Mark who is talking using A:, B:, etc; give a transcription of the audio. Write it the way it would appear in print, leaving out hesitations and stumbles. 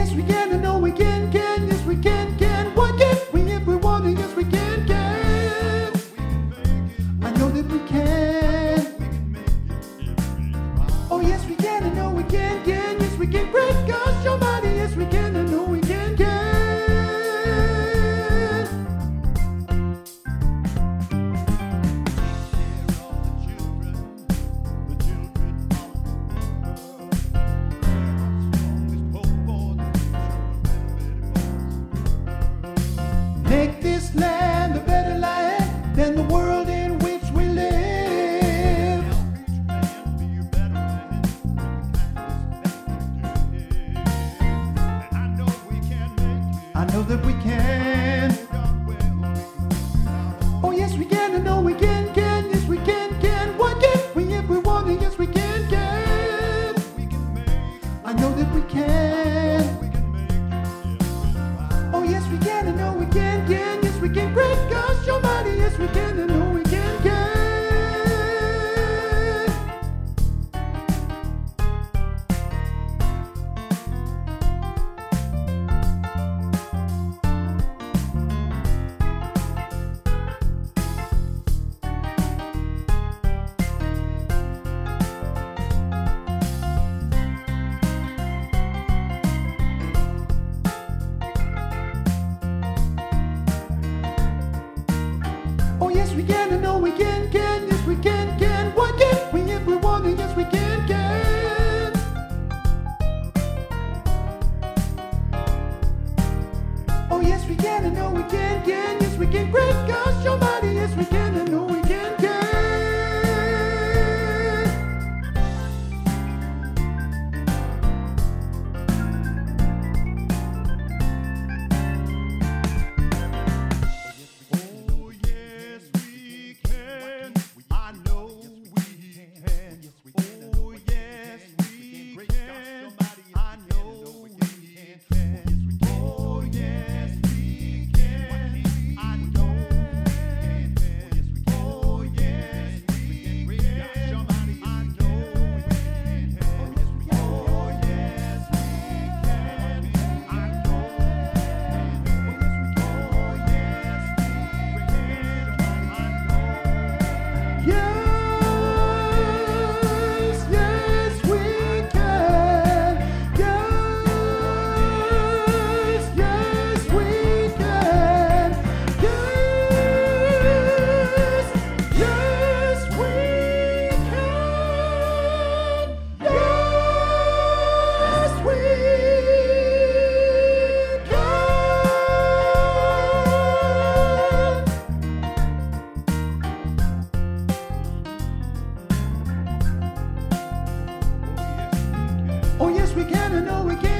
A: yes we can, I know we can, yes we can. Why can't we if we want to? Yes we can. I know that we can. Oh yes we can, I know we can, yes we can. Great gosh almighty, yes we can, I know we can. Make this land a better land than the world in which we live. I know that we can. Oh yes we can, I know we can, yes we can. Why can't we if we want to? Yes we can. I know that we can. Oh yes we can, I know we can, yes we can. Great gosh almighty, yes we can, I know we can. Oh yes we can, I know we can, yes we can. Why can't we if we want to? Yes we can. Oh yes we can, I know we can, yes we can. Great gosh almighty, yes we can, I know we can. Oh yes we can, I know we can.